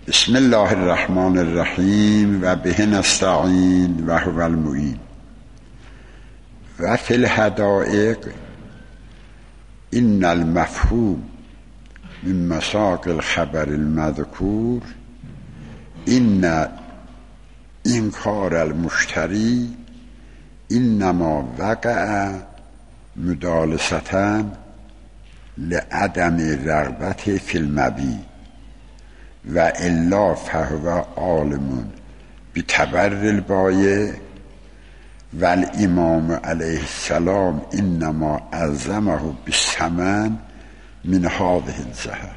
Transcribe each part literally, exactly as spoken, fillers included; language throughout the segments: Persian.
بسم الله الرحمن الرحیم و به نستعین و هو المعین. و فی الحدائق ان المفهوم من مساق الخبر المذکور ان انکار المشتری انما وقع مدالسة لعدم رغبت فی المبیع و الا فهو عالم بتبر البایع و الامام علیه السلام انما عظمه بالثمن من هذه الجهة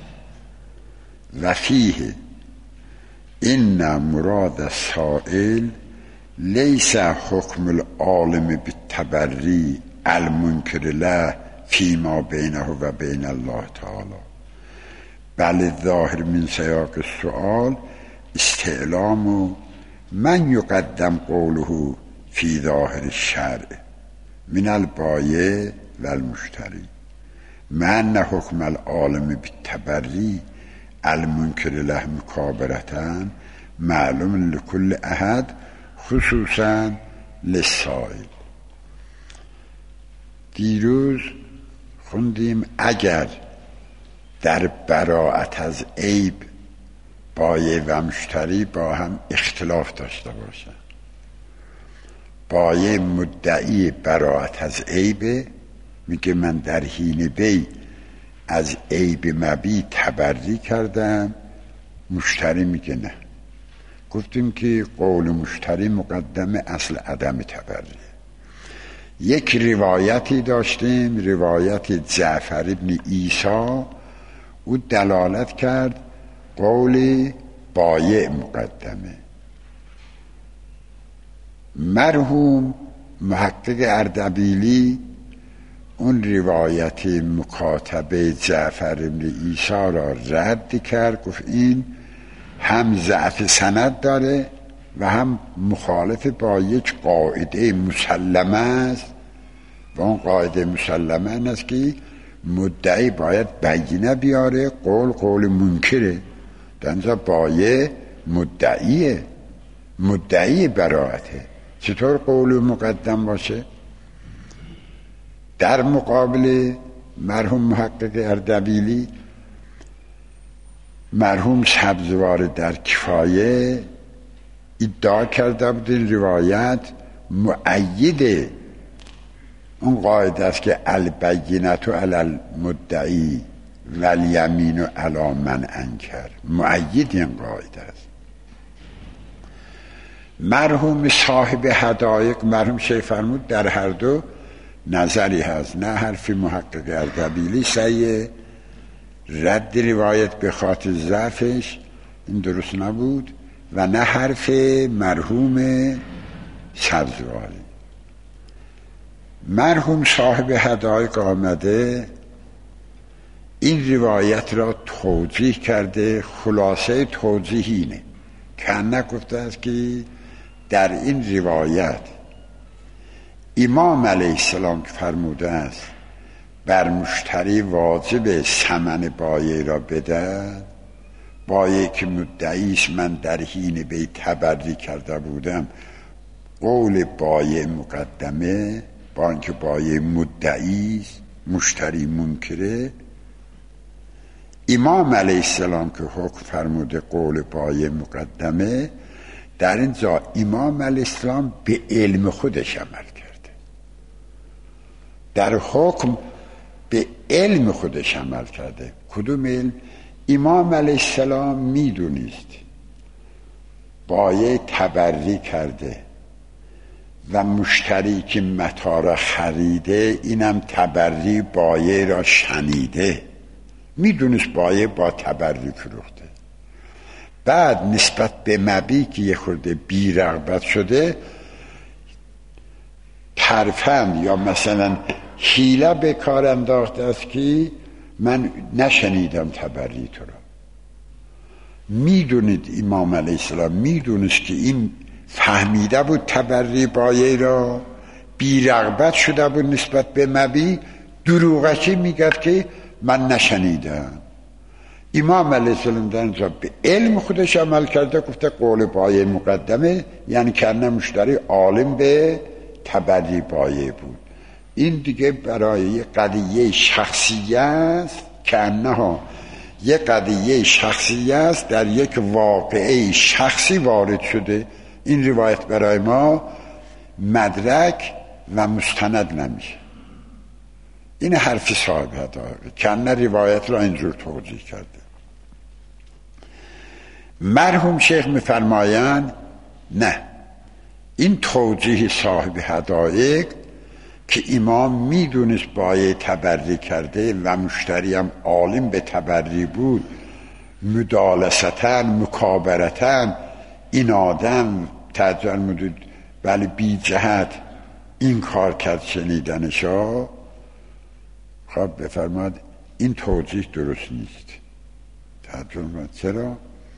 و فیه ان مراد السائل لیس حکم العالم بالتبری المنکر له فیما بینه و بین الله تعالی، بل الظاهر من سیاق السؤال استعلام من یقدم قوله فی ظاهر الشرع من البایع و المشتری، من حکم العالم بالتبری المنکر له مکابرة معلوم لكل احد خصوصا للسائل. دیروز خوندیم اگر در براءت از عیب بایع و مشتری با هم اختلاف داشته باشند، بایع مدعی براءت از عیب میگه من در حین بیع از عیب مبیع تبری کردم، مشتری میگه نه. گفتیم که قول مشتری مقدم اصل عدم تبری. یک روایتی داشتیم، روایت جعفر ابن عیسی، او دلالت کرد قول بایع مقدمه. مرحوم محقق اردبیلی اون روایت مکاتبه جعفر ابن عیسی را رد کرد، گفت این هم ضعف سند داره و هم مخالف با یک قاعده مسلمه است و اون قاعده مسلمه این است که مدعی باید بینه بیاره، قول قول منکره. در اینجا بایع مدعیه، مدعی براءته، چطور قول مقدم باشه؟ در مقابل مرحوم محقق اردبیلی مرحوم سبزوار در کفایه ادعا کرده بود این روایت مؤید اون قاعده است که البینة علی المدعی و الیمین علی من انکر، مؤید این قاعده است. مرحوم صاحب حدائق مرحوم شیخ فرمود در هر دو نظری هست، نه حرف محقق اردبیلی صحیح رد روایت به خاطر ضعفش این درست نبود و نه حرف مرحوم سبزواری. مرحوم صاحب حدائق آمده این روایت را توضیح کرده، خلاصه توضیح اینه که نگفته است که در این روایت امام علیه السلام که فرموده است بر مشتری واجب ثمن بایع را بدهد، بایع که مدعیش من در حین بیع تبری کرده بودم، قول بایع مقدمه با اینکه بایع مدعی مشتری منکره. امام علیه السلام که حکم فرموده قول بایع مقدمه، در اینجا امام علیه السلام به علم خودش عمل کرده، در حکم به علم خودش عمل کرده. کدوم علم؟ امام علیه السلام میدونست بایع تبری کرده و مشتری که متاع را خریده اینم تبری بایع را شنیده، میدونست بایع با تبری فروخته. بعد نسبت به مبیع که یه خورده بی رغبت شده ترفند یا مثلا حیله به کار انداخته است که من نشنیدم تبری تو را. میدونید امام علیه السلام میدونست که این فهمیده بود تبری بایع را، بی رغبت شده بود نسبت به مبیع، دروغشی میگد که من نشنیدم. امام علیه السلام در اینجا به علم خودش عمل کرده، گفته قول بایه مقدمه، یعنی کنه مشتری عالم به تبری بایه بود. این دیگه برای قضیه شخصی است، کنه ها یه قضیه شخصی است در یک واقعه شخصی وارد شده. این روایت برای ما مدرک و مستند نمیشه. این حرف صاحب هدایق کنه روایت را اینجور توضیح کرده. مرحوم شیخ میفرمایند نه، این توضیح صاحب هدایق که امام میدونست بایه تبری کرده و مشتری هم عالم به تبری بود، مدالستا مکابرتا این آدم تجربه مدود ولی بی جهت این کار کرد شنیدنشا، خب بفرماد این توضیح درست نیست. تجربه چرا؟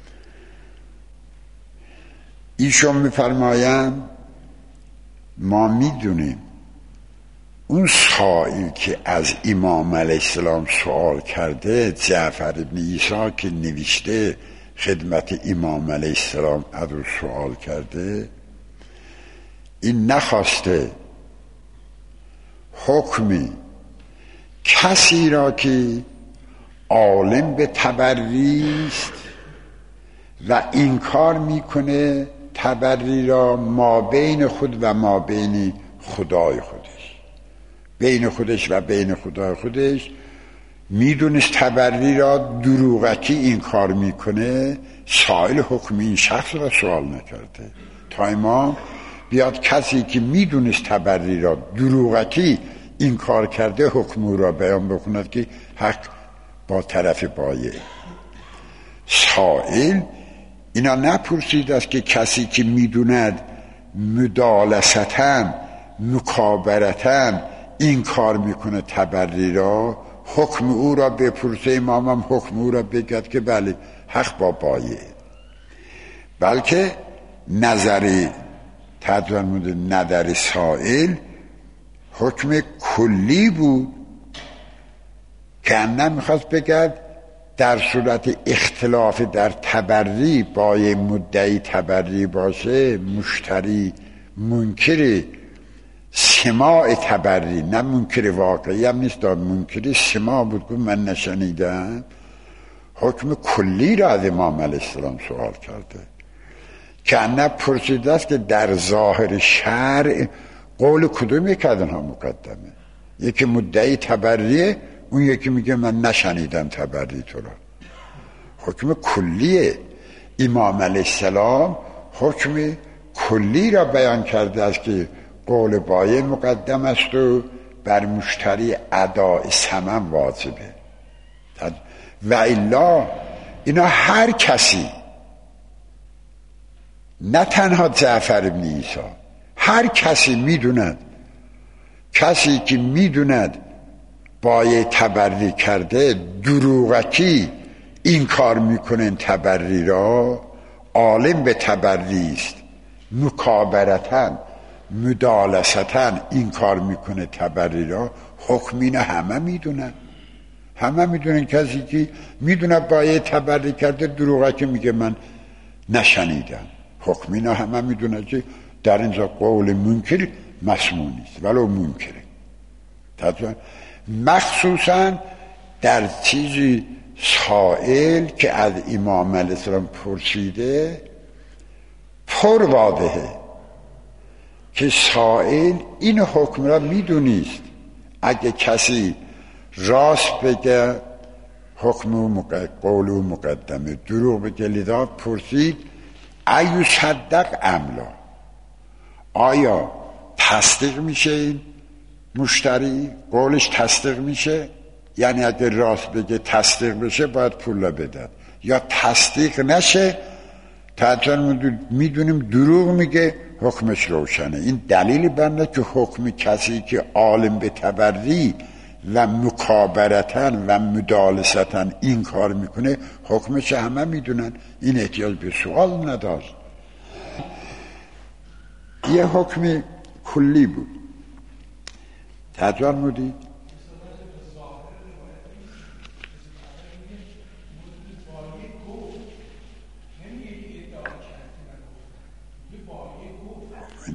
ایشون میفرمایم ما میدونیم اون سائل که از امام علیه السلام سوال کرده، جعفر ابن عیسی که نوشته خدمت امام علیه السلام از او سوال کرده، این نخواسته حکمی کسی را که عالم به تبری است و این کار میکنه تبری را ما بین خود و ما بین خدای خودش، بین خودش و بین خدای خودش میدونست تبری را دروغکی این کار میکنه، سائل حکم این شخص را سوال نکرده تا امام بیاد کسی که میدونست تبری را دروغکی این کار کرده حکم او را بیان بکند که حق با طرف بایه. سائل اینا نپرسید است که کسی که میدوند مدالستا مکابرتا این کار میکنه تبری را، حکم او را بپرسه، امام هم حکم او را بگد که بله حق با بایه. بلکه نظر تدرمود نظر سائل حکم کلی بود که انم میخواست بگد در صورت اختلاف در تبری بایه مدعی تبری باشه، مشتری منکر سماع تبری، نه منکر واقعی هم نیست، منکر سماع بود که من نشنیدم، حکم کلی را از امام علیه السلام سوال کرده که انه پرسیده است که در ظاهر شرع قول کدوم یک از آنها مقدمه؟ یکی مدعی تبریه، اون یکی میگه من نشنیدم تبری تو را. حکم کلیه. امام علیه السلام حکم کلی را بیان کرده است که قول بایه مقدم است و بر مشتری اداء ثمن واجبه. و الا اینا هر کسی، نه تنها جعفر ابن عیسی، هر کسی میدوند، کسی که میدوند بایه تبری کرده دروغکی این کار میکنه تبری را، عالم به تبری است، مکابرتن مدالستن این کار میکنه تبری را، حکم اینا همه میدونن، همه میدونن. کسی که میدونه بایه تبری کرده دروغکی میگه من نشنیدم، حکم اینا همه میدونن که در اینجا قول منکر مسموع نیست ولو منکره. مخصوصا در چیزی سائل که از امام علیه السلام پرسیده پر واضحه که سائل این حکم را میدونیست. اگه کسی راست بگه حکم و قول و مقدمه، دروغ بگه. لذا پرسید ایو صدق املا، آیا تصدیق میشه این مشتری، قولش تصدیق میشه؟ یعنی اگه راست بگه تصدیق بشه باید پول بدن، یا تصدیق نشه تا میدونیم دروغ میگه حکمش روشنه. این دلیلی بنده که حکم کسی که عالم به تبری و مکابرتن و مدالستن این کار میکنه حکمش همه میدونن، این احتیاج به سوال نداشت. یه حکم کلی بود. تجار مودی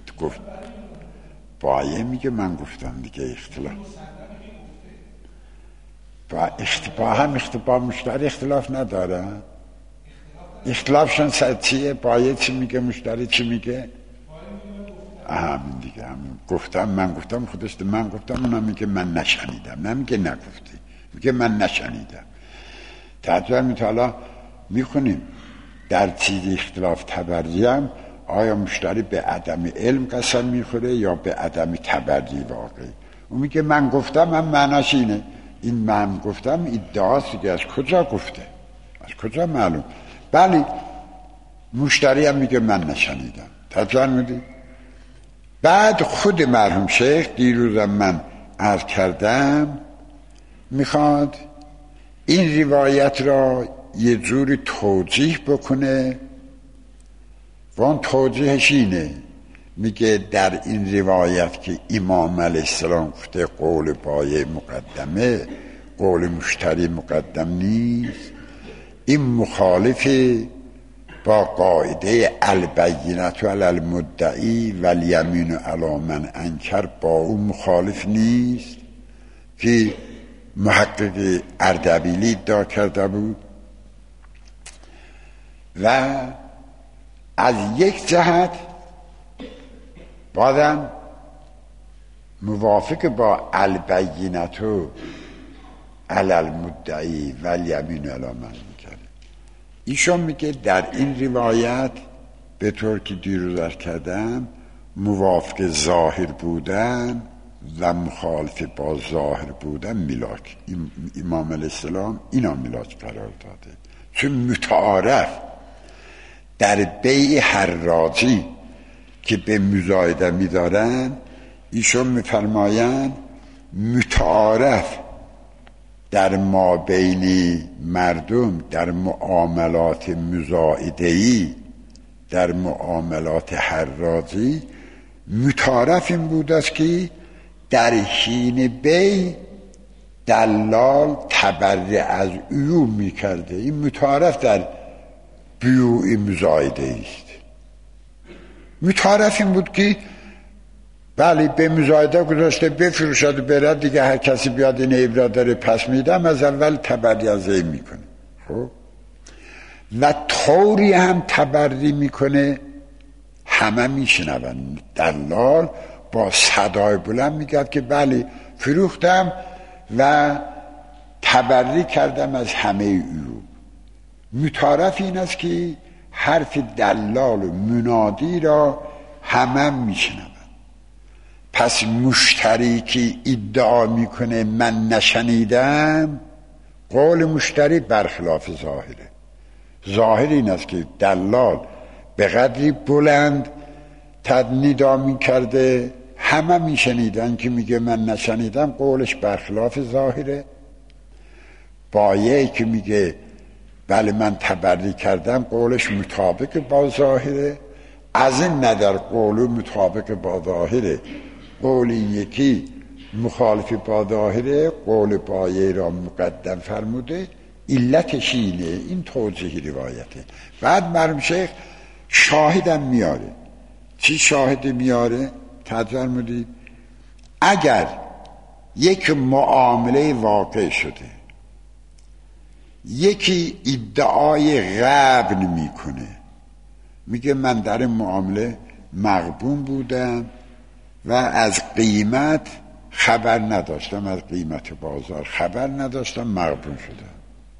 گفت بایه میگه من گفتم دیگه اختلاف با اختلاف هم اختلاف مشتری اختلاف نداره اختلافشون سر چیه بایه چی میگه مشتری چی میگه همین دیگه همین گفتم من گفتم خودش من گفتم اونم میگه من نشنیدم نمیگه نگفتی میگه من نشنیدم تعجب میتالا میخونیم در چیز اختلاف تبری هم آیا مشتری به عدم علم قسم میخوره یا به عدم تبری واقعی اون میگه من گفتم من معناش اینه این من گفتم ادعاست دیگه از کجا گفته از کجا معلوم بله مشتری هم میگه من نشنیدم تعجب میدید بعد خود مرحوم شیخ دیروزم من عرض کردم میخواد این روایت را یه جوری توجیه بکنه و اون توجیهش اینه میگه در این روایت که امام علیه السلام گفته قول بایع مقدمه قول مشتری مقدم نیست این مخالف با قاعده البینة علی المدعی والیمین علی من انکر با اون مخالف نیست که محقق اردبیلی ادعا کرده بود و از یک جهت بعدم موافق با البینة علی المدعی والیمین علی من انکر ایشون میگه در این روایت به طور که دیروز عرض کردم موافق ظاهر بودن و مخالف با ظاهر بودن ملاک امام علیه السلام اینا ملاک قرار داده چون متعارف در بیع حراجی که به مزایده میدارن ایشون میفرمایند متعارف در ما بین مردم در معاملات مزایده‌ای در معاملات حراجی متعارف این بود است که در حین بی دلال تبرع از عیوب میکرده این متعارف در بیوع مزایده است متعارف این بود که بله به مزایده گذاشته بفروشد و برد دیگه هر کسی بیاد این عیب را داره پس میدم از اول تبرع از عیب میکنه خب و طوری هم تبرع میکنه همه میشنون دلال با صدای بلند میگه که بله فروختم و تبرع کردم از همه عیوب متعارف این است که حرف دلال و منادی را همه میشنون پس مشتری که ادعا میکنه من نشنیدم قول مشتری برخلاف ظاهره ظاهر این است که دلال به قدری بلند تدنیدا میکرده همه میشنیدن که میگه من نشنیدم قولش برخلاف ظاهره بایعی که میگه بله من تبرع کردم قولش مطابق با ظاهره از این نظر قول مطابق با ظاهره قول یکی مخالف با ظاهره قول بایع را مقدم فرموده علتش اینه این توجیه روایته بعد مرحوم شیخ شاهدم میاره چی شاهد میاره تعجب فرمودید اگر یک معامله واقع شده یکی ادعای غبن میکنه میگه من در این معامله مغبون بودم و از قیمت خبر نداشتم از قیمت بازار خبر نداشتم مغبون شدم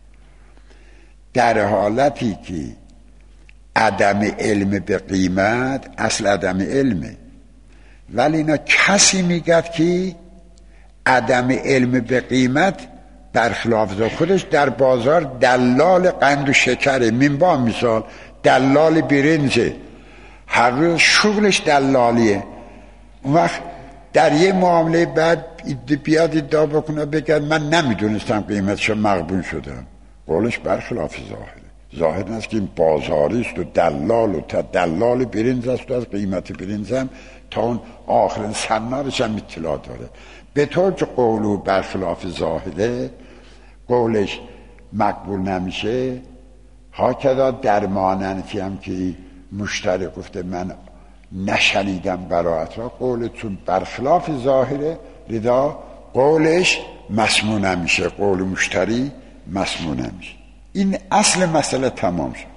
در حالتی که عدم علم به قیمت اصل عدم علمه ولی اینا کسی میگه که عدم علم به قیمت برخلاف خودش در بازار دلال قند و شکره منبع مثال دلال برنجه هر روز شغلش دلالیه اون وقت در یه معامله بعد بیاد ادعا بکنه بگه من نمیدونستم قیمتشو مغبون شدم قولش برخلاف ظاهره ظاهر است که این بازاری است و دلال و تا دلال برنج است و از قیمت برنجم تا اون آخرین سنارش هم اطلاع داره به طور که قولو برخلاف ظاهره قولش مقبول نمیشه هاکذا در ماننفی هم که مشتری گفته من نشنیدم براعت را، قول چون برخلاف ظاهره لذا قولش مسموع نمیشه، قول مشتری مسموع نمیشه. این اصل مسئله تمام شد.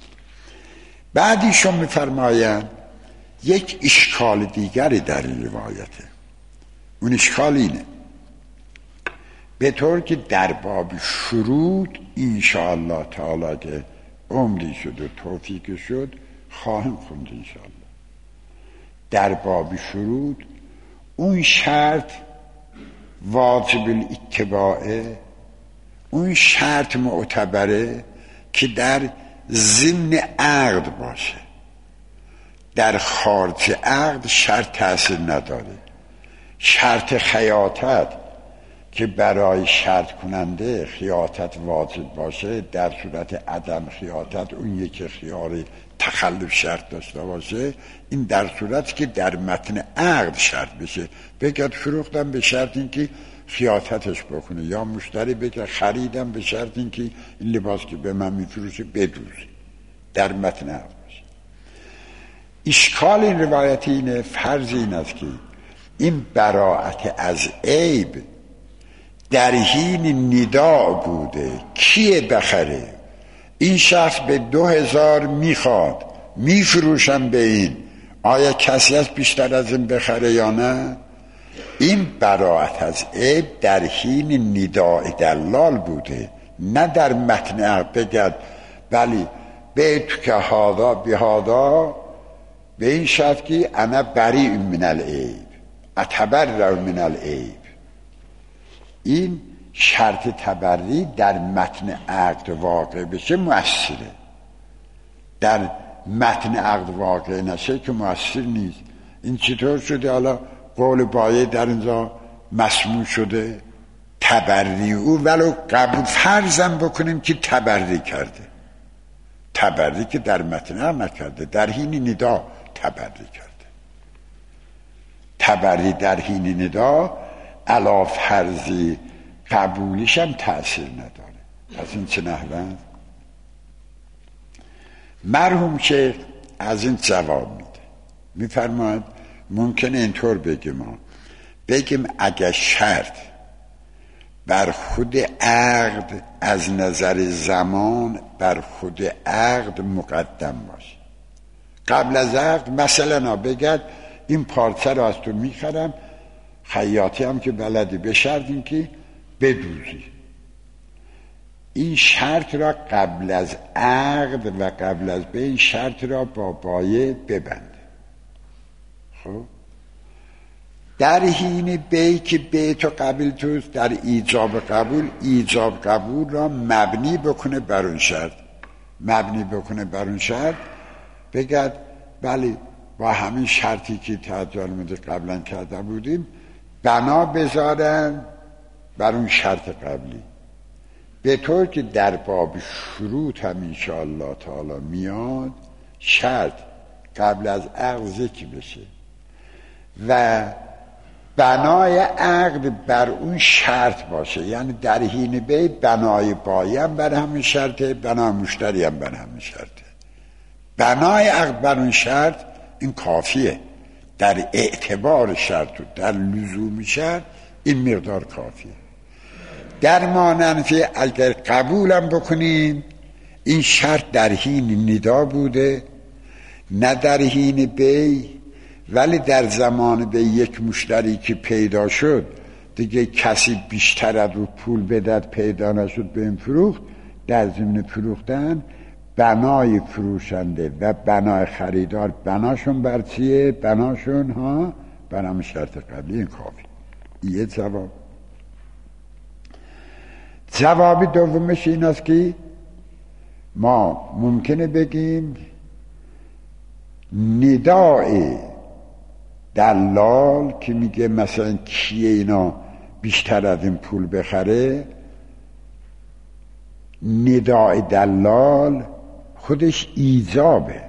بعدیشون میفرمایند یک اشکال دیگری در این روایته. اون اشکال اینه به طور که در باب شروط انشاءالله تعالی که عمری شد و توفیق شد خواهم خوند انشاءالله. در باب شروط اون شرط واجب الاتباعه، اون شرط معتبره که در ضمن عقد باشه، در خارج عقد شرط تأثیر نداره. شرط خیاطت که برای شرط کننده خیاطت واجب باشه، در صورت عدم خیاطت اون یکی خیار تخلف شرط داشته باشه، این در صورت که در متن عقد شرط بشه. بگید فروختم به شرط اینکه خیاطتش بکنه، یا مشتری بگه خریدم به شرط اینکه این لباس که به من میفروشه بدوزه، در متن عقد باشه. اشکال این روایت اینه، فرض این است که این براعت از عیب در حین ندا بوده کیه بخره، این شخص به دو هزار میخواد میفروشم به این، آیا کسی هست بیشتر از این بخره یا نه؟ این براعت از عیب در حین نداء دلال بوده، نه در متن عقد بگد بلی به تو که هادا به هادا به این شرط که انا بریء من العیب اتبرأ من العیب. این شرط تبری در متن عقد واقع بشه مؤثره، در متن عقد واقع نشه که مؤثر نیست. این چطور شده؟ حالا قول بایع در اینجا مسموع شده تبری او، ولو قبول فرضم بکنیم که تبری کرده، تبری که در متن عقد نکرده، در حین ندا تبری کرده. تبری در حین ندا علا فرضی قبولیش هم تأثیر نداره. از این چه نحوه مرحوم شیخ از این جواب میده، میفرماید ممکنه اینطور بگیم ما بگیم اگر شرط بر خود عقد از نظر زمان بر خود عقد مقدم باشه، قبل از عقد مثلا بگد این پارچه را از تو میخرم، خیاطی هم که بلدی به شرط این که بدوزی، این شرط را قبل از عقد و قبل از به این شرط را با بایع ببنده. خب در حین بی که بی تو قبول توست، در ایجاب قبول ایجاب قبول را مبنی بکنه بر اون شرط، مبنی بکنه بر اون شرط، بگد بله با همین شرطی که تجارمون قبلا کرده بودیم بنا بذارن بر اون شرط قبلی، به طور که در باب شروط هم انشاءالله تعالی میاد شرط قبل از عقد ذکر بشه و بنای عقد بر اون شرط باشه، یعنی در حین بی بنای بایع هم بر همین شرطه، بنای مشتری هم بر همین شرطه. بنای عقد بر اون شرط این کافیه، در اعتبار شرط و در لزوم شرط این مقدار کافیه. در مانند اگر قبولم بکنیم این شرط در حین ندا بوده نه در حین بی، ولی در زمان به یک مشتری که پیدا شد دیگه کسی بیشتر از رو پول بدد پیدا نشد به این فروخت، در ضمن فروختن بنای فروشنده و بنای خریدار بناشون بر چیه؟ بناشون ها بر همون شرط قبلی. این کافی. یه جواب. جوابی دومش این است که ما ممکنه بگیم ندای دلال که میگه مثلا کیه اینا بیشتر از این پول بخره، ندای دلال خودش ایجابه.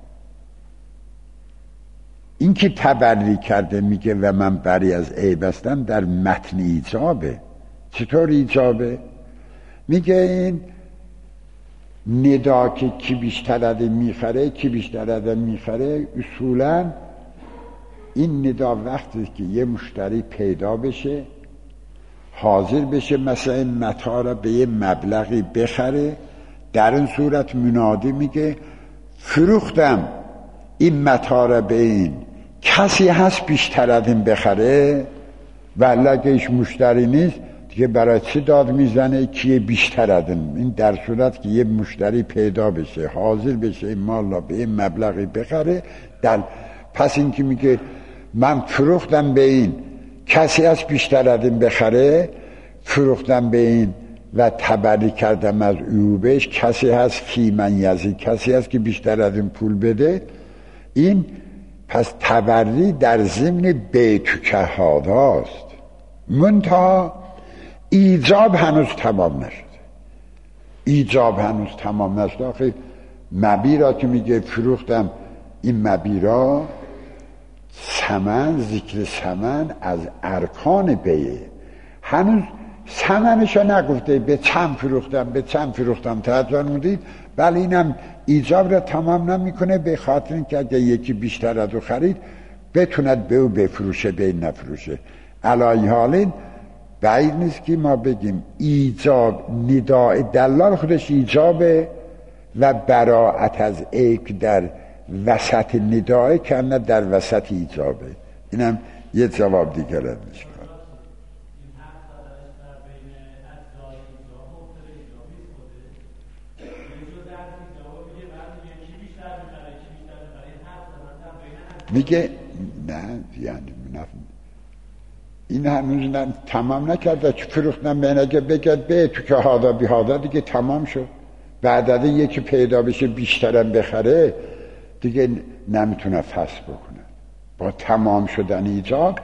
این که تبری کرده میگه و من بری از عیب هستم در متن ایجابه. چطور ایجابه؟ میگه این ندا که کی بیشتر از میخره کی بیشتر از میخره، اصولا این ندا وقتی که یه مشتری پیدا بشه حاضر بشه مثلا این متاع را به یه مبلغی بخره، در این صورت منادی میگه فروختم این متاع را به این، کسی هست بیشتر از این بخره؟ ولی اگه ایش مشتری نیست دیگه برای چه داد میزنه کیه بیشتر از این؟ این در صورت که یه مشتری پیدا بشه حاضر بشه این مال را به این مبلغی بخره، در پس این که میگه من فروختم به این، کسی هست بیشتر از این بخره، فروختم به این و تبری کردم از عیوبش، کسی هست فی من یزی، کسی هست که بیشتر از این پول بده. این پس تبری در ضمن بیت که هاداست، منتها ایجاب هنوز تمام نشده. ایجاب هنوز تمام نشده. آخه مبیرا که میگه فروختم این مبیرا، ثمن، ذکر ثمن از ارکان بیه، هنوز ثمنشو نگفته به چند فروختم به چند فروختم توجه مودید، ولی اینم ایجاب را تمام نمیکنه به خاطر اینکه اگه یکی بیشتر از او خرید بتوند به او بفروشه به این نفروشه. علای حالین بعید نیست که ما بگیم ایجاب نداء دلال خودش ایجابه و براعت از عیب در وسط نداء که نه در وسط ایجابه. اینم یه جواب دیگر میشه. میگه نه یعنی نفهم. این هنوز نه تمام نکرده که فروختم به اینه بگد به تو که هادا بی هادا دیگه تمام شد. بعد از یکی پیدا بشه بیشترم بخره دیگه نمیتونه فصل بکنه. با تمام شدن ایجاب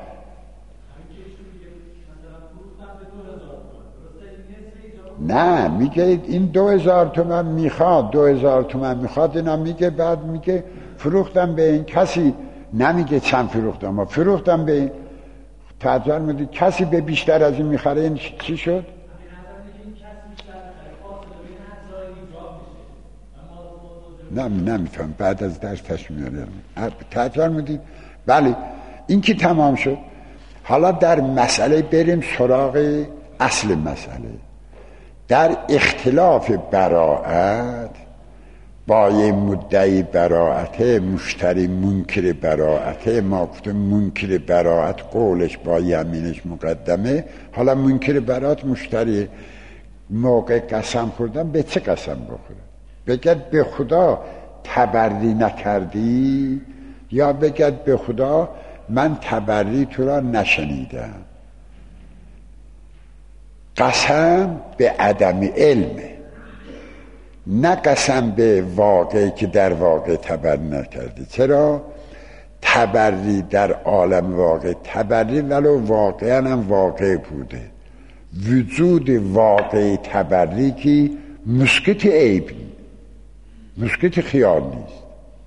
نه میگه این دو هزار تومن میخواد دو هزار تومن میخواد اینا میگه بعد میگه فروختم به این، کسی نمیگه چند فروختم و فروختم به این تجار میدی کسی به بیشتر از این میخره، این چی شد؟ نه نمیفهم بعد از درس تشمیاره تجار میدی. بله این که تمام شد. حالا در مسئله بریم سراغ اصل مسئله. در اختلاف براعت با یه مدعی براعت مشتری منکر براعت، ما گفتیم منکر براعت قولش با یمینش مقدمه. حالا منکر براعت مشتری موقع قسم خوردن به چه قسم بخوره؟ بگد به خدا تبری نکردی یا بگد به خدا من تبری تو را نشنیدم. قسم به عدم علمه، نه قسم به واقعی که در واقع تبری نکردی. چرا؟ تبری در عالم واقع تبری ولو واقعا هم واقع بوده، وجود واقع تبری که مسکت عیب مسکت خیال نیست.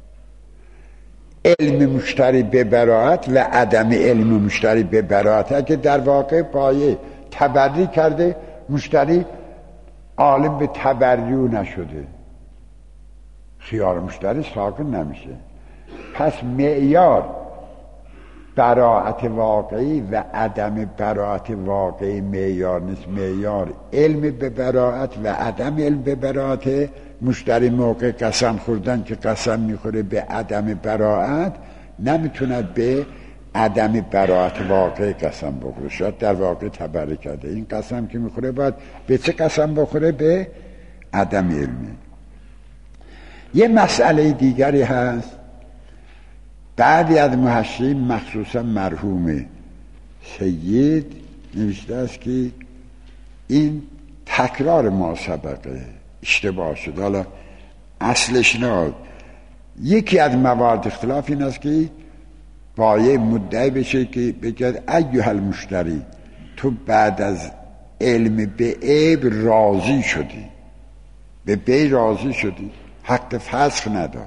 علم مشتری به براعت و عدم علم مشتری به براعت اگه در واقع پایه تبری کرده مشتری عالم به تبریو نشده، خیال مشتری ساکن نمیشه. پس معیار براعت واقعی و عدم براعت واقعی معیار نیست، معیار علم به براعت و عدم علم به براعت. مشتری موقع قسم خوردن که قسم میخوره به عدم براعت نمیتوند به عدم براعت واقع قسم بخوره، شاید در واقع تبری کرده. این قسم که میخوره باید به چه قسم بخوره؟ به عدم علمی. یه مسئله دیگری هست بعدی از محشرین مخصوصا مرحوم سید نوشته است که این تکرار ما سبقه اشتباه شد. حالا اصلش نه، یکی از موارد اختلاف این است که با یه مدعی بشه که بگه ایها المشتری تو بعد از علم به عیب راضی شدی، به بی راضی شدی، حق فسخ نداری.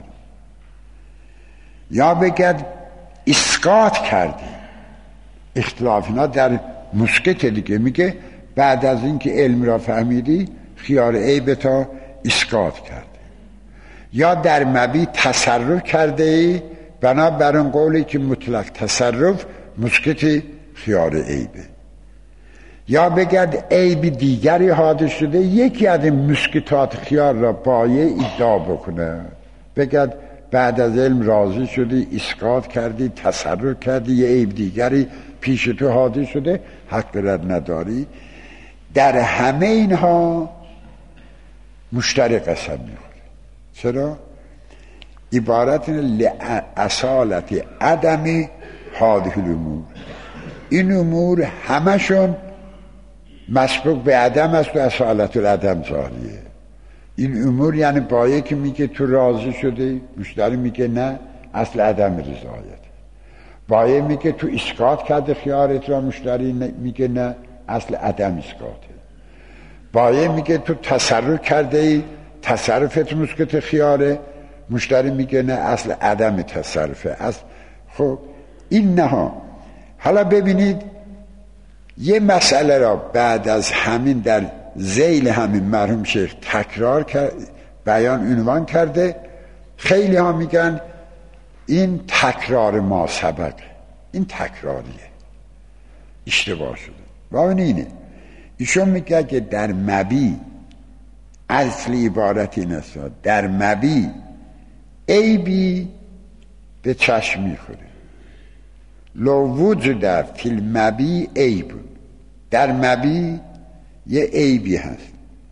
یا بگه اسقاط کردی. اختلاف اینا در مسکت دیگه میگه بعد از اینکه علم را فهمیدی خیار عیب تا اسقاط کرده، یا در مبی تصرف کرده ای بنابر اون قولی که مطلق تصرف مسکت خیار عیبه، یا بگرد عیب دیگری حادث شده یکی از مسکتات خیار را بایه ادعا بکنه، بگرد بعد از علم راضی شدی اسقاط کردی تصرف کردی یه عیب دیگری پیش تو حادث شده حق رد نداری. در همه اینها مشتری قسم میخوره. چرا؟ عبارت لأصالت عدم هذه الامور، این امور همشون مسبوق به عدم است و اصالت العدم جاریه. این امور یعنی بایه که میگه تو راضی شده، مشتری میگه نه، اصل عدم رضایت. بایه میگه تو اسقاط کرده خیارت را، مشتری میگه نه، اصل عدم اسقاطه. بایه میگه تو تصرف کرده ای، تصرفت مسکت خیاره، مشتری میگه نه، اصل عدم تصرفه. اصل خب این نه ها. حالا ببینید یه مسئله را بعد از همین در ذیل همین مرحوم شیخ تکرار کرد، بیان عنوان کرده. خیلی ها میگن این تکرار ما سبق، این تکراریه، اشتباه شده. واقعا اینه. ایشون میگه که در مبی اصلی عبارت این است، در مبی عیبی به چشم میخوره، لو وجود در فی المبی عیب، در مبی یه عیبی هست،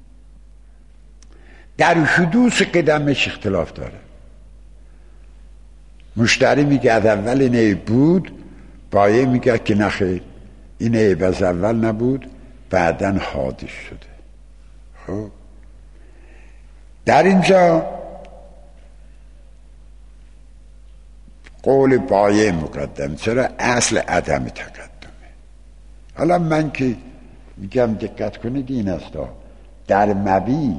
در حدوث قدمش اختلاف داره. مشتری میگه از اول این عیب بود، بایه میگه که نخیر این عیب از اول نبود بعدن حادث شده. خب در اینجا قول بایه مقدم، چرا؟ اصل عدم تقدمه. حالا من که میگم دقت کنید این است، در مبی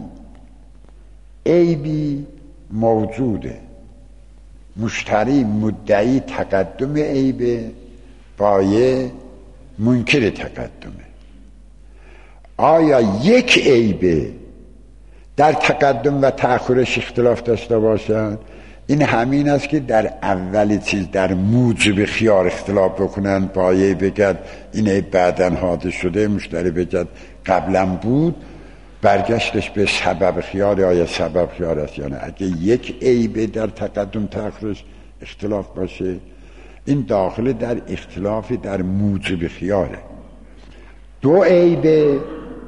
عیبی موجوده، مشتری مدعی تقدم عیبه، بایه منکر تقدمه. آیا یک عیبه در تقدم و تأخرش اختلاف داشته باشند؟ این همین است که در اولی چیز در موجب خیار اختلاف بکنن، بایه بگد این عیب بعدن حادث شده، مشتری بگد قبلا بود، برگشتش به سبب خیار آیا سبب خیار است یا نه. اگه یک عیب در تقدم تأخرش اختلاف باشه، این داخل در اختلافی در موجب خیاره. دو عیبه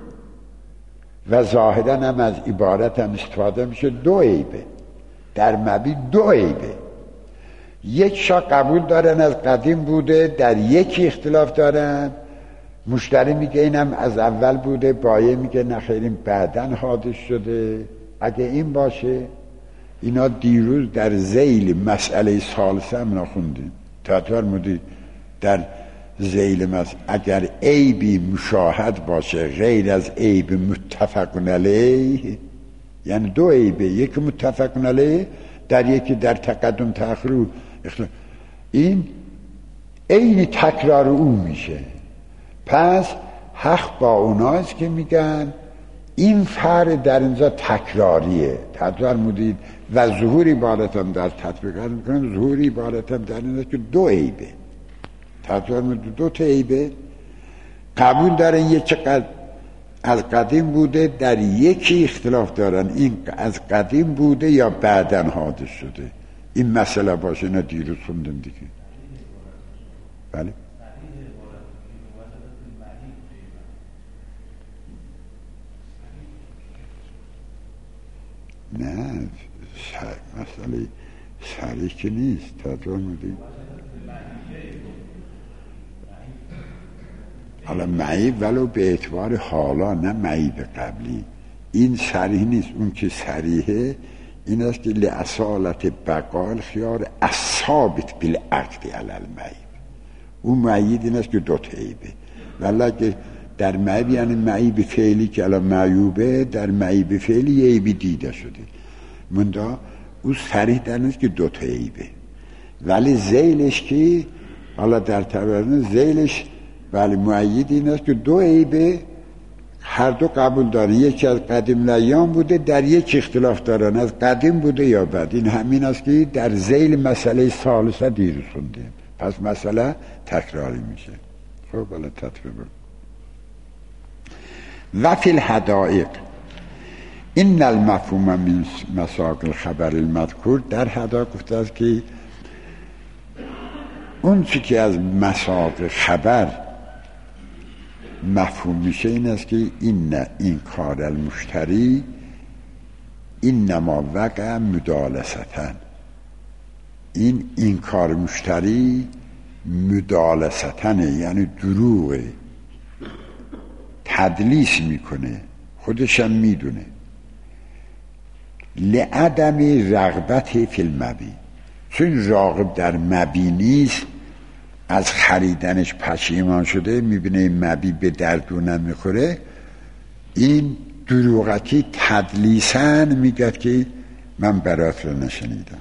و ظاهرا هم از عبارت هم استفاده میشه، دو عیبه در مبی، دو عیبه. یک شا قبول دارن از قدیم بوده، در یکی اختلاف دارن، مشتری میگه اینم از اول بوده، بایه میگه نخیریم بعدن حادث شده. اگه این باشه، اینا دیروز در ذیل مسئله ثالثه هم نخوندیم، تطور مدید در ذیل مسئله اگر عیبی مشاهد باشه غیر از عیب متفق علیه، یعنی دو عیبه، یکی متفق علیه در یکی در تقدم تأخر، این عین تکرار او میشه. پس حق با اوناست که میگن این فرد در اینجا تکراریه، تطور مدید و ظهور عبارت هم در تطبیق میکنن، ظهور عبارت هم در اینجا که دو عیبه، تطور مدید دو تا عیبه قبول دارن، یکی قد از قدیم بوده، در یکی اختلاف دارن، این از قدیم بوده یا بعدن حادث شده. این مسئله باشه، نه دیروز خوندم دیگه. بله نه مسئله سریع که نیست، تطور مدید حالا معیب ولو به اعتبار حالا، نه معیب قبلی. این صریح نیست. اون که صریحه این است که لأصالت بقال خیار الثابت بالعقد علی المعیب. اون معیب این است که دو تا عیبه، ولی اگه در معیب یعنی معیب فعلی که الان معیوبه، در معیب فعلی عیبی دیده شده، مندا او صریح در نیست که دو تا عیبه، ولی ذیلش که حالا در تبرن ذیلش ولی معید این است که دو عیبه هر دو قبول داره. یکی از قدیم الایام بوده، در یک اختلاف دارن از قدیم بوده یا بعد. این همین است که در ذیل مسئله ثالثه دیروز خوندیم، پس مسئله تکراری میشه. خب حالا تطبیق و فی الحدائق این المفهوم من مساق الخبر المذکور. در حدائق گفته است که اون چی که از مساق خبر مفهوم میشه این است که این نه این کار المشتری این نما وقع مدالستن، این این کار مشتری مدالستنه، یعنی دروغه، تدلیس میکنه، خودشم میدونه. لعدم رغبت فی المبی، چون راغب در مبی نیست، از خریدنش پشیمان شده، میبینه این مبی به دردو نمیخوره، این دروغتی تدلیسن میگه که من برات رو نشنیدم.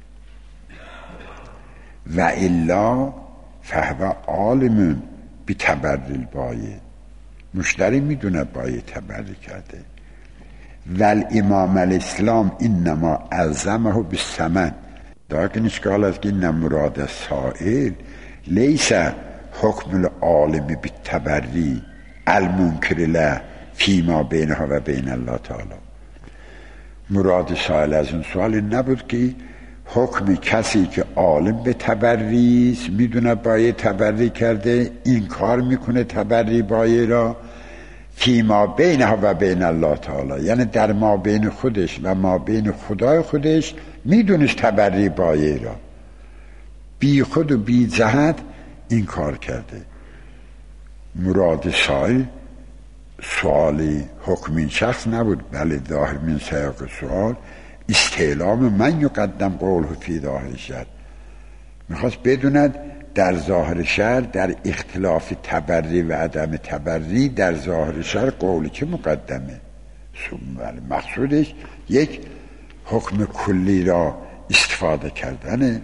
و الا فهو عالم بی تبری البایع، مشتری میدونه بایع تبری کرده. ول امام الاسلام انما الزمه بالثمن، لیکن اشکال است که این مراد سائل لیس حکم العالم بالتبری المنکر له فیما بینها و بین الله تعالی. مراد سائل از اون سوال نبود که حکم کسی که عالم به تبری است، میدونه بایع تبری کرده، این کار میکنه تبری بایع را، فیما بینها و بین الله تعالی، یعنی در ما بین خودش و ما بین خدای خودش میدونست تبری بایع را، بی خود و بی جهت این کار کرده. مراد سائل سوال حکم این شخص نبود، بله ظاهر من سیاق سوال استعلام من یقدم قوله فی ظاهر شرع، میخواست بدوند در ظاهر شرع در اختلاف تبری و عدم تبری در ظاهر شرع قولی که مقدمه. بله مقصودش یک حکم کلی را استفاده کردنه.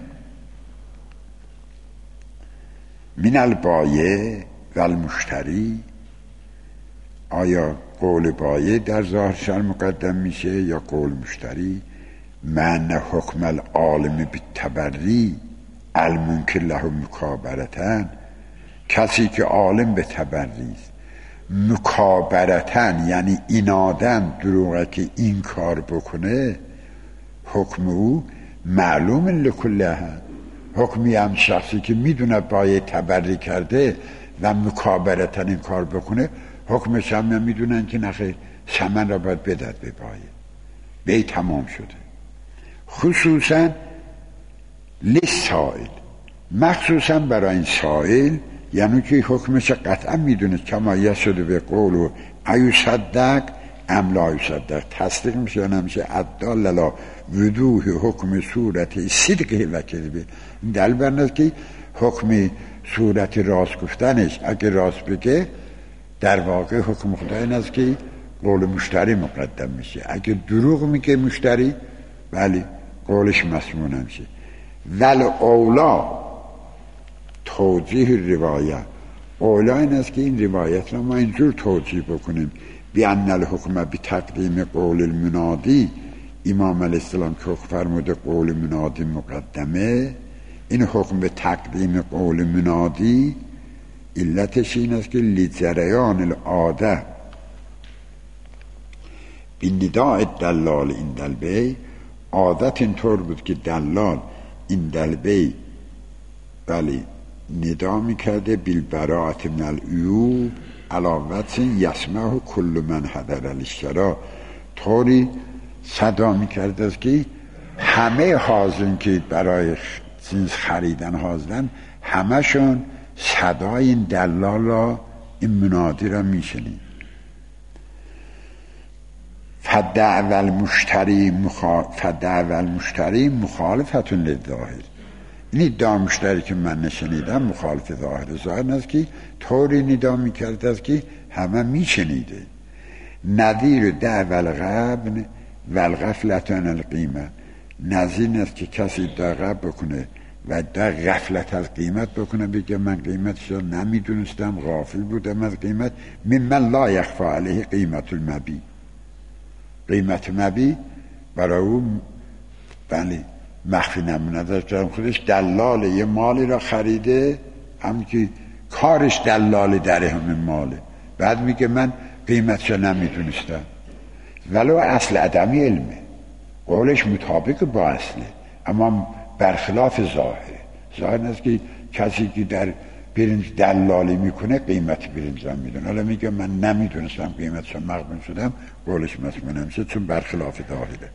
من البایع و المشتری، آیا قول بایع در ظاهر شرع مقدم میشه یا قول مشتری؟ من حکم العالم بالتبری المنکر له مکابرتن، کسی که عالم به تبری است، مکابرتن یعنی اینادن دروغه که این کار بکنه، حکم او معلوم لکل احد، حکمی هم شخصی که میدونه بایع تبری کرده و مکابرتن این کار بکنه، حکمش هم میدونن که نخیر ثمن را باید بدد به بایع، بی تمام شده. خصوصا لسائل، مخصوصا برای این سائل، یعنی که حکمش قطعا میدونه کما یشهد به قول و ایصدق ام لا یصدق، تصدیق میشه یا نمیشه، ادال لا وضوح حکم صورت صدقه و کذبه. این دلیل بر است که حکم صورت راست گفتنش اگه راست بگه در واقع حکم خدا این است که قول مشتری مقدم میشه، اگه دروغ میگه مشتری ولی قولش مسموع نمیشه. ول اولا توجیه روایت، اولا این است که این روایت را ما اینجور توجیه بکنیم بیان الحکم بتقدیم قول المنادی، امام علیه السلام که حکم فرموده قول منادی مقدمه، این حکم به تقدیم قول منادی علتش این است که لجریان العاده بنداء دلال این دلبی، عادت اینطور بود که دلال این دلبی ولی ندا میکرده بالبراءت من العیوب علاوت یسمعه کل من حضر الاشترا، طوری صدا میکرده است که همه حاضرین که برای جنس خریدن حاضرن همشون صدای این دلال را، این منادی را میشنید. فدعو المشتری مخا... فدعو المشتری مخالفتون للظاهر، این ادعا مشتری که من نشنیدم مخالف ظاهر، ظاهر است که طوری ندا میکرد است که همه میشنیده. نظیر دعو الغبن و الغفلت عن القیمه، نظیر است که کسی ادعا غبن بکنه و در غفلت از قیمت بکنه، بگه من قیمتش رو نمیدونستم، غافل بودم از قیمت. ممن لا یخفی علیه قیمت المبیع، قیمت مبیع برای او بله مخفی نمونه داشتم. خودش دلال یه مالی را خریده، همون که کارش دلالی در همین ماله، بعد میگه من قیمتش رو نمیدونستم، ولو اصل عدمی علمه، قولش مطابق با اصله، اما برخلاف ظاهره. ظاهر است که کسی که در برنج دلالی میکنه قیمت برنج هم میدونه، حالا میگه من نمیدونستم قیمتش مغبون شدم، قولش مسمون نمیشه چون برخلاف ظاهره.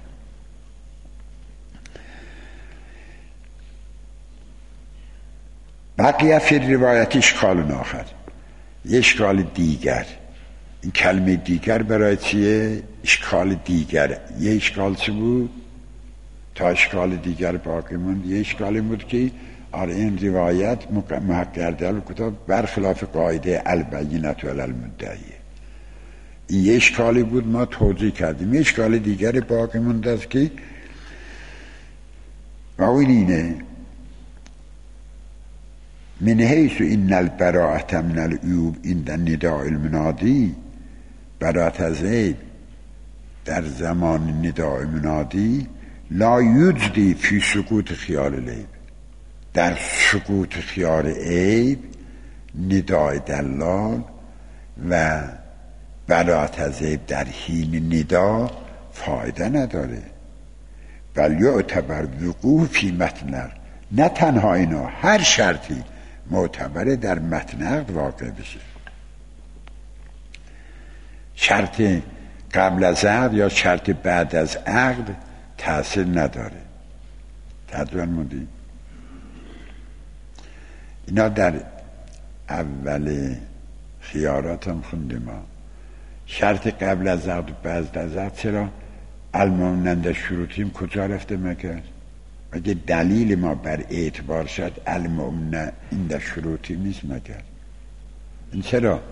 بقیه فی روایت اشکال آخر، یه اشکال دیگر. این کلمه دیگر برای چیه؟ اشکال دیگر. یه اشکال چه بود؟ تا اشکال دیگر باقی موند. یه اشکالی بود که آره این روایت محقق در کتاب برخلاف قاعده البینة علی المدعی. این یه اشکالی بود ما توضیح کردیم. یه اشکال دیگر باقی موند است که و اون اینه من حیث این البراءة من العیوب عند نداء المنادی، براءت از عیب در زمان نداء منادی لا یجدی فی سقوط خیال العیب، در سقوط خیال عیب نداء دلال و براءت از عیب در حین ندا فایده نداره. بل یعتبر وقوع فی متن، نه تنها اینا، هر شرطی معتبره در متن عقد واقع بشه. شرط قبل از عقد یا شرط بعد از عقد تأثیر نداره. تدوین موندی اینا در اول خیارات هم خوندیم ما. شرط قبل از عقد و بعد از عقد چرا المؤمنند شروطیم کجا رفته مگر؟ اگه دلیل ما بر اعتبار شد المؤمن این در شروطی نیست مگر؟ این چرا؟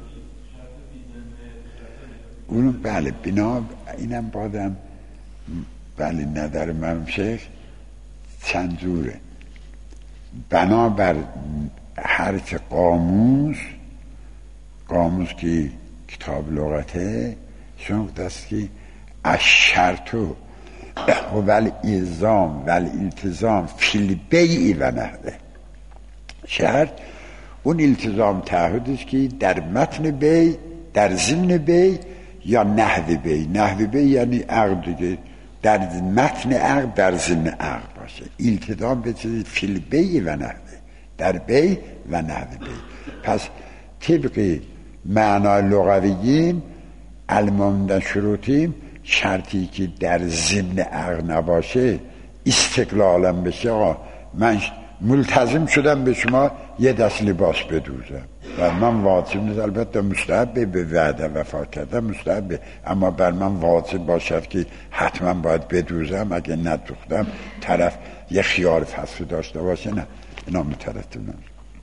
اونو بله بنا اینم بادم بله ندر مرم شیخ چند جوره. بنابر حرف قاموس، قاموس که کتاب لغته شون دست که الشرطو و الالزام و الالتزام فی البیع و نحوه. شرط اون التزام تعهدش که در متن بیع، در ضمن بیع یا نحو بیع. نحو بیع یعنی عقد دیگه، در متن عقد در ضمن عقد باشه. التزام به چیزی فی البیع و نحوه، در بیع و نحو بیع. پس طبق معنای لغویین المؤمن شروطیم شرطی که در ضمن عقد نباشه استقلالا بشه. آقا من ملتزم شدم به شما یه دست لباس بدوزم و من واجب نیست، البته مستحبه به وعده وفا کردم مستحبه، اما بر من واجب باشد که حتما باید بدوزم، اگه ندوختم طرف یه خیار فصل داشته باشه نه، اینا مترتب نمیشه.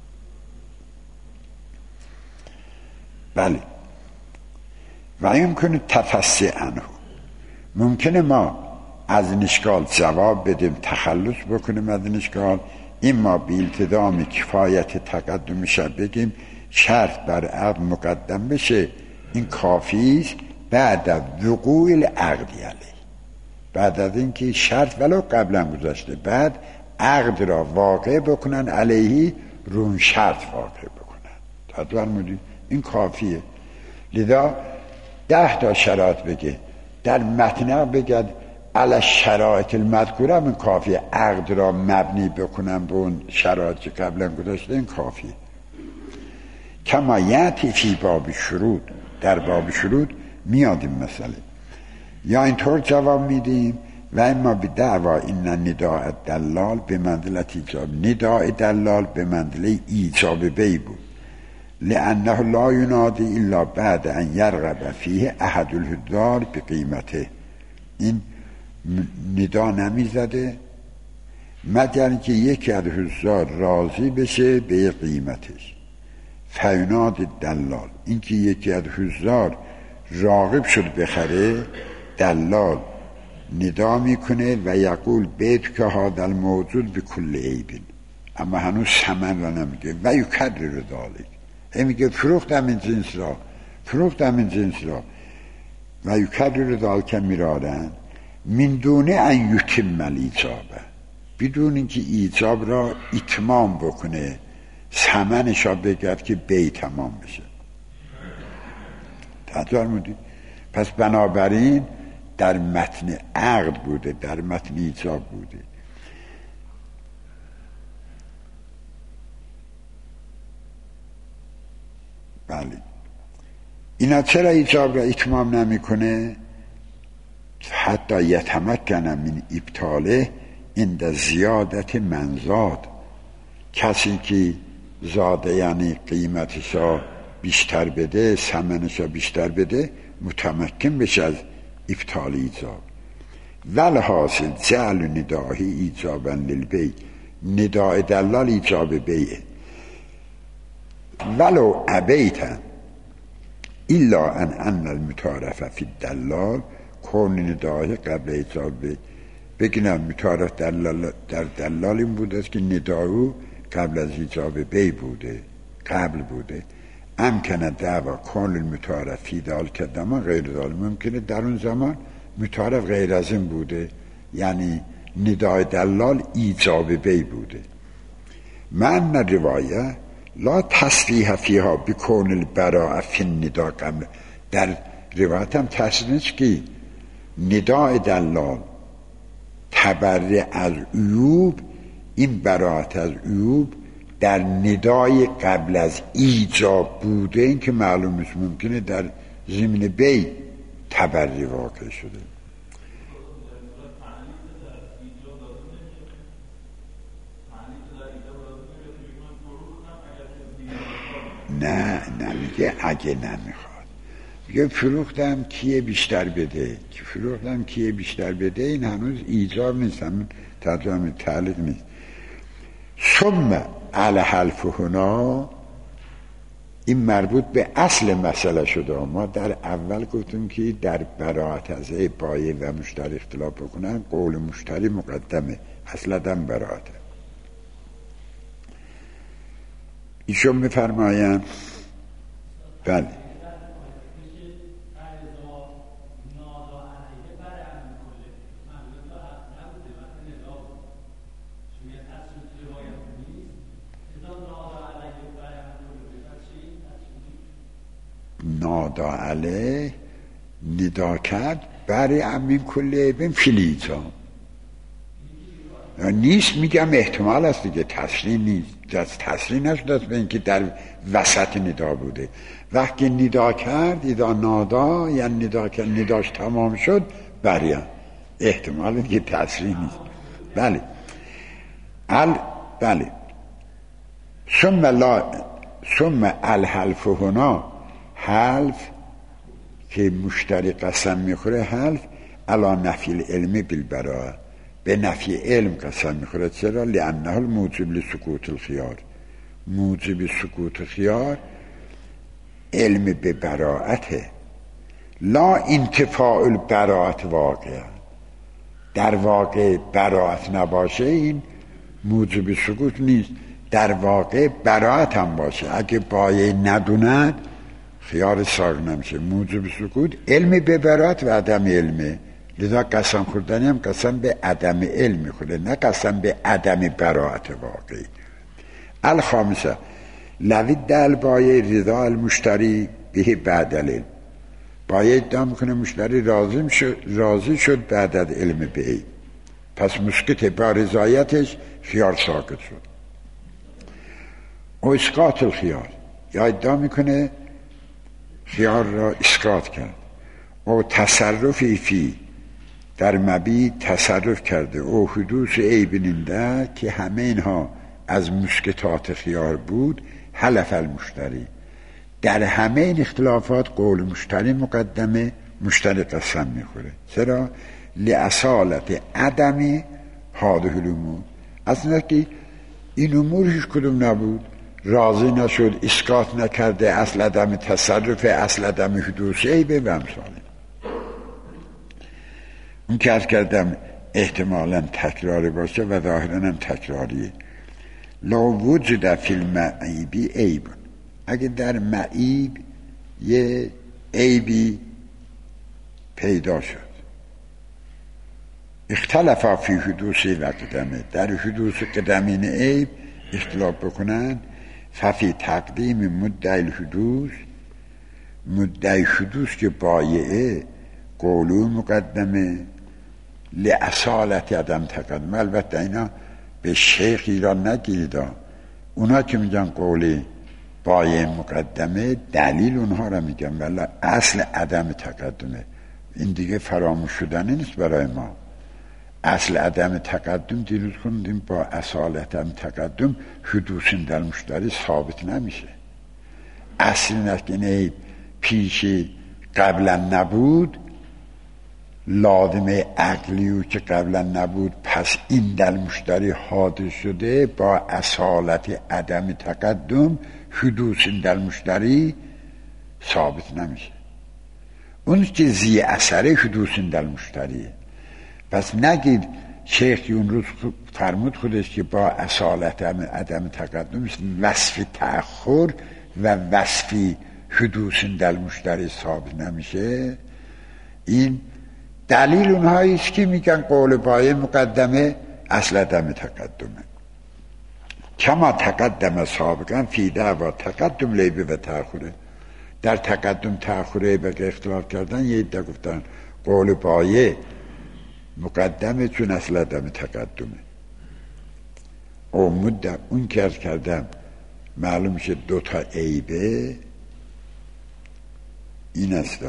بله و این کنه تفسیع عنه، ممکنه ما از این اشکال جواب بدیم، تخلص بکنیم از این اشکال. این ما به التزام کفایت تقدم شب بگیم شرط بر عقد مقدم بشه، این کافی است بعد از وقوع العقد علیه، بعد از اینکه شرط ولو قبلا گذاشته بعد عقد را واقع بکنن علیه، رون شرط واقع بکنن. تدوین مودی این کافیه. لذا ده تا شرایط بگه در متن بگد علی شرایط المذکوره، این کافیه. عقد را مبنی بکنم به اون شرایط که قبلا گذاشته، این کافیه. کما یأتی فی باب شروط، در باب شروط میادیم مسئله یا اینطور جواب میدیم و اما به دعوا این نداء دلال به منزلت ایجاب، نداء دلال به منزله ایجاب بی بود، لانه لا ینادی الا بعد ان یرغب فیه احد الحضار به قیمته. این ندا نمیزده مگر که یکی از حضار راضی بشه به قیمتش. فیناد دلال، این که یکی از حضار راغب شد بخره، دلال ندا میکنه و یقول بیت که هذا الموجود به کل عیبین، اما هنوز ثمن را نمیگه. و یکرر ذالک، این میگه فروختم این جنس را، فروختم این جنس را. و یکرر ذالک میرارن من دونه ان یتم الایجابه، بدون اینکه ایجاب را اتمام بکنه، ثمنش را بگرد که بی تمام بشه. تجار مودید؟ پس بنابراین در متن عقد بوده، در متن ایجاب بوده. بله. اینا چرا ایجاب را اتمام نمیکنه؟ حتی یتمکن من ابطاله عند زیادت منزاد، کسی که زاده یعنی قیمتشا بیشتر بده، ثمنشا بیشتر بده، متمکن بشه از ابطال ایجاب. والحاصل جعل نداهی ایجابا للبیع، نداء دلال ایجاب بیعه. ولو ابیتا الا ان ان المتعارف فی الدلال کون نداهی قبل ایجاب بیع. بگنم متعارف دلال در دلال این بوده است که نداهو قبل از ایجاب بیع بوده، قبل بوده. امکنه دعوا کون المتعارف فی دال کدما غیر دال، ممکنه در اون زمان متعارف غیر از این بوده، یعنی ندای دلال ایجاب بی بوده. من روایه لا تصریح فیها بکون البراء فی الندا قبل، در روایت هم تصریح نیست که ندای دلال تبرع از عیوب، این براءت از عیوب در ندای قبل از ایجاب بوده. این که معلوم است ممکنه در ضمن بی تبرع واقع شده. نه نمیگه اگه نمیخواد، میگه فروختم کیه بیشتر بده، که فروختم کیه بیشتر بده، این هنوز ایجاب نیست، همون ترجمه تعلیق نیست. ثم علی حلف هنا، این مربوط به اصل مسئله شده. ما در اول گفتیم که در براءت از بایع و مشتری اختلاف بکنن، قول مشتری مقدمه، اصلا دم براءته. ایشون میفرماین بله نادا علیه ندا کرد برای امین کله بین فلیجا نیست. میگم احتمال است دیگه، تصریح نیست، دست تصریح نشده است به اینکه در وسط ندا بوده. وقتی ندا کرد ایدا نادا یعنی ندا کرد، نداش تمام شد برای احتمال دیگه تصریح نیست. بله ال بله ثم لا ثم الحلف هنا، حلف که مشتری قسم میخوره، حلف علا نفی العلم بالبراءه، به نفی علم قسم میخوره. چرا؟ لانه الموجب لسکوت الخیار، موجب سکوت خیار علم به براءته، لا انتفاع البراءت واقع، در واقع براءت نباشه این موجب سکوت نیست، در واقع براءت هم باشه. اگه بایع ندوند خیار ساق نمیشه. موجب سکوت علم به براءت و عدم علمه، لذا قسم خوردنی هم قسم به عدم علم میخوره، نه قسم به عدم براءت واقعی. الخامسه لوید دل بایع رضا المشتری به بعد العلم، بایع ادعا میکنه مشتری راضی شد، راضی شد بعد از علم بیع، پس مسکت با رضایتش خیار ساقط شد. و اسقاط الخیار، یا ادعا میکنه خیار را اسقاط کرد. و تصرفی فی، در مبیع تصرف کرده. او حدوث عیب ننده، که همه اینها از مسکتات خیار بود. حلف المشتری، در همه این اختلافات قول مشتری مقدمه، مشتری قسم میخوره. چرا؟ لأصالت عدم هاده الامور، اصلا که این امور هیچ کدوم نبود، راضی نشد، اسقاط نکرده، اصل عدم تصرف، اصل عدم حدوث عیبه و امثاله. اون که از کردم احتمالاً تکراری باشه و ظاهراً هم تکراریه. لا وجد فی المعیب عیب، اگه در معیب یه عیبی پیدا شد، اختلافا فی حدوث و قدمه، در حدوث قدمین عیب اختلاف بکنن، ففی تقدیم مدعی الحدوث، مدعی حدوث که بایعه قولو مقدمه لاصالت عدم تقدم. البته اینا به شیخ ایران نگیرید، اونا که میگن قولی بایع مقدمه دلیل اونها را میگن، ولی اصل عدم تقدمه. این دیگه فراموش شدنی نیست برای ما. اصل عدم تقدم دیروز خوندیم، با اصالت عدم تقدم حدوث در مشتری ثابت نمیشه. اصل این است که این عیب پیشی قبلا نبود، لازمه عقلیو که قبلا نبود، پس این در مشتری حادث شده، با اصالت عدم تقدم حدوث در مشتری ثابت نمیشه. اون که زی اثر حدوث در مشتریه. پس نگید شیخ اون روز فرمود خودش که با اصالت عدم تقدم وصف تأخر و وصف حدوث در مشتری ثابت نمیشه. این دلیل اونهایی است که میگن قول بایع مقدمه اصل عدم تقدمه. کما تقدم سابقا فی دعوا تقدم لیبه و تأخره، در تقدم تأخره به اختلاف کردن، یه عده گفتن قول بایع مقدمه چون اصل عدم تقدمه. او مدع اون که ارز کردم معلوم میشه دوتا عیبه این است،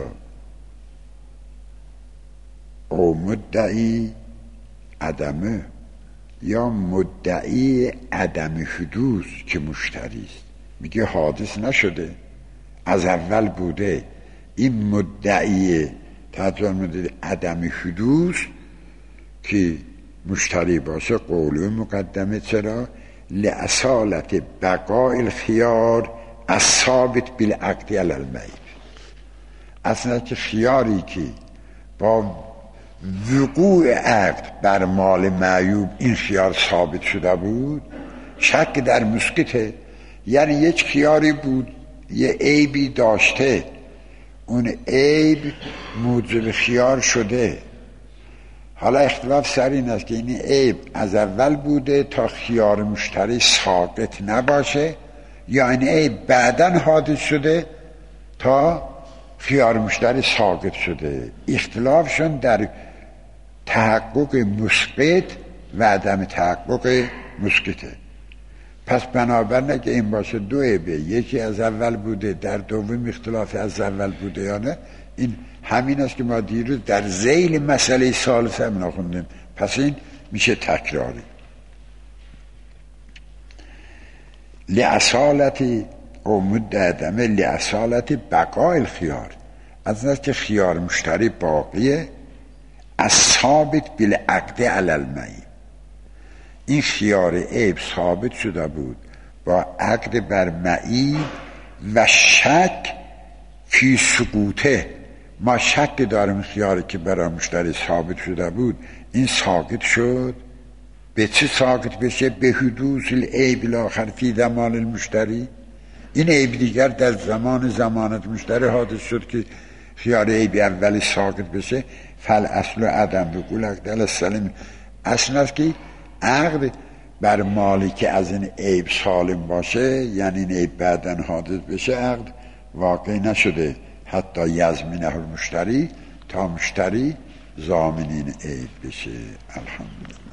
او مدعی عدمه یا مدعی عدم حدوث که مشتری است، میگه حادث نشده از اول بوده. این مدعی تجربه مدعی عدم حدوث که مشتری باشه قوله مقدمه. چرا؟ لاصالت بقاء الخیار الثابت بالعقد علی المیت. اصلا که خیاری که با وقوع عقد بر مال معیوب این خیار ثابت شده بود، شک در مسکته. یعنی یک خیاری بود یه عیبی داشته، اون عیب موجب خیار شده، حالا اختلاف سر این است که این عیب از اول بوده تا خیار مشتری ساقط نباشه، یا این عیب بعداً حادث شده تا خیار مشتری ساقط شده. اختلافشون در تحقق مسقط و عدم تحقق مسقطه. پس بنابراین اگه این باشه دو عیبه، یکی از اول بوده، در دوم اختلاف از اول بوده یا نه، این همین است که ما دیروز در ذیل مسئله ثالثه هم نخوندیم. پس این میشه تکراری. لاصالتی او مدعدمه لاصالتی بقاء الخیار، از نظر که خیار مشتری باقیه، از ثابت بالعقد علی المیت. این خیار عیب ثابت شده بود با عقد بر معیب و شک فی سقوطه. ما شک داریم خیاری که برای مشتری ثابت شده بود این ساقط شد. به چه ساقط بشه؟ به حدوث العیب الاخر فی ضمان المشتری. این عیب دیگر در زمان ضمانت مشتری حادث شد که خیار عیب اولی ساقط بشه. فل اصل عدم وقوع عقد علی السلم. اصل است که عقد بر مالی که از این عیب سالم باشه، یعنی این عیب بعداً حادث بشه، عقد واقع نشده حتی یضمنه المشتری، تا مشتری ضامن این عیب بشه. الحمدلله.